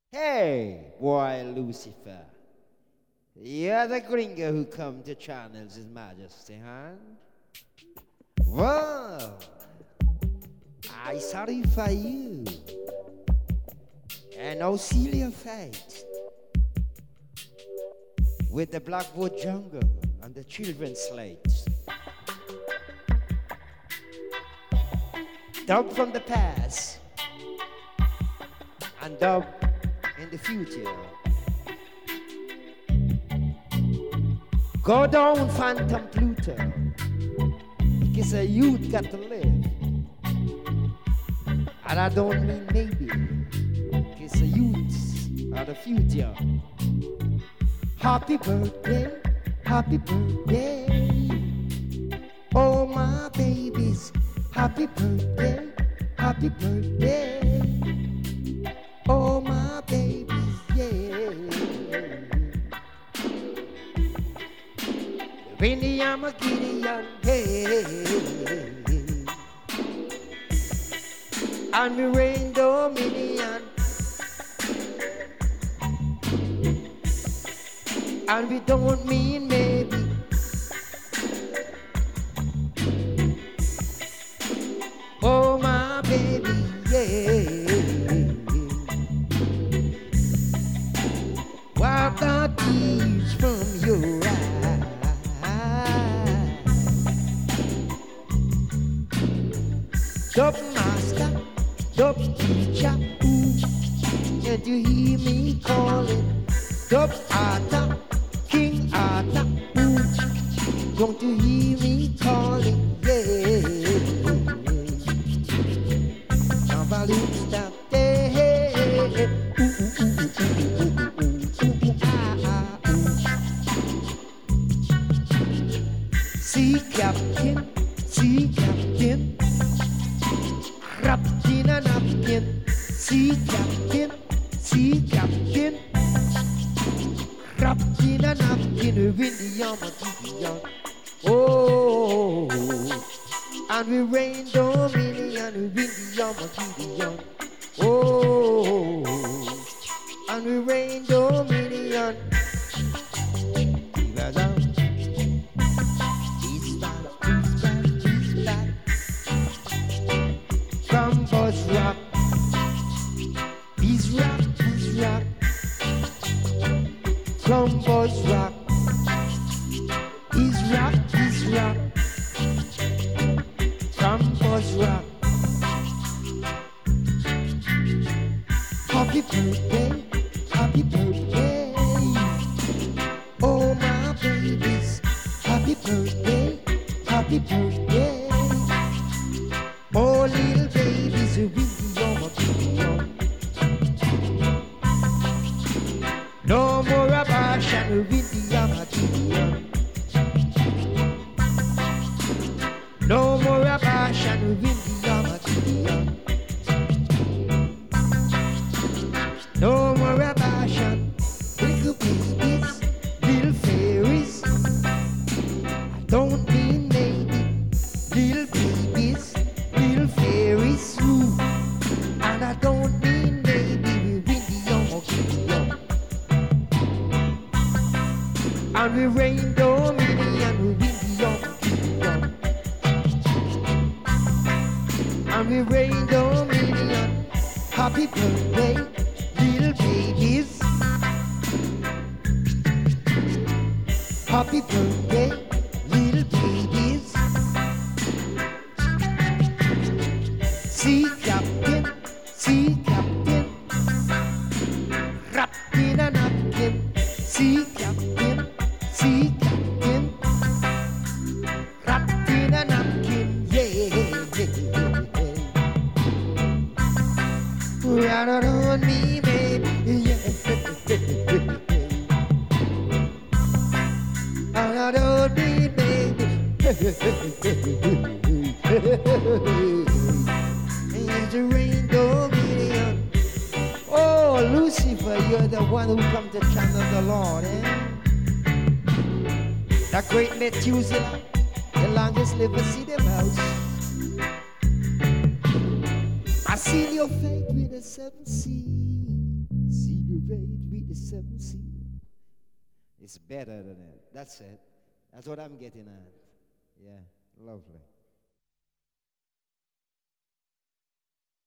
Hey, boy Lucifer. You're the gringo who come to channels His Majesty, huh? Whoa! I sorry for you. And now seal your fate with the Blackwood Jungle and the children's slates. Dub from the past and dub in the future. Go down, Phantom Pluto, because a youth got to live. And I don't mean maybe, because the youths are the future. Happy birthday, happy birthday. Oh, my babies, happy birthday, happy birthday. Oh, my babies, yeah. Winnie, I'm a Gideon, hey. And we reign dominion. And we don't mean maybe. Oh, my baby, yeah. Wipe the tears from your eyes. Dub master, dub teacher, ooh. Can't you hear me calling? Dub Arthur, King Arthur, ooh. Don't you hear me calling? Yeah. Somebody stop there. Ooh, ooh, ooh, ooh, ooh, ooh, ooh, ah, ah, ooh. Sea captain, Rapkin and napkin. Sea captain, Rapkin and napkin. Win the Armageddon. Oh, and we reign dominion. We win the Armageddon. Oh, and we reign dominion. He's back. From Buzz Rock. He's rock. From Buzz Rock. He's rock. From Buzz Rock. Happy birthday, happy birthday. Oh, my babies, happy birthday, happy birthday. Oh, little babies, we be on my no more abortion, we be on my no more abortion, we be on my no more abortion, little babies, little fairies. I don't mean maybe, little babies, little fairies, ooh. And I don't mean maybe, we win the young. And we reign dominion, we win the young. And we reign dominion. Happy birthday, little babies. Happy birthday, little babies. Sea captain, Rapkin and napkin. Sea captain, Rapkin and napkin, yeah. Run on me, baby, yeah. Run on me, baby. It's the rain dominion. Oh, Lucifer, you're the one who come to channel the Lord, eh? The great Methuselah, the longest liver, see the mouse. I seal your fate with a seven seal. page with the seven seal. It's better than that. That's it. That's what I'm getting at. Yeah, lovely.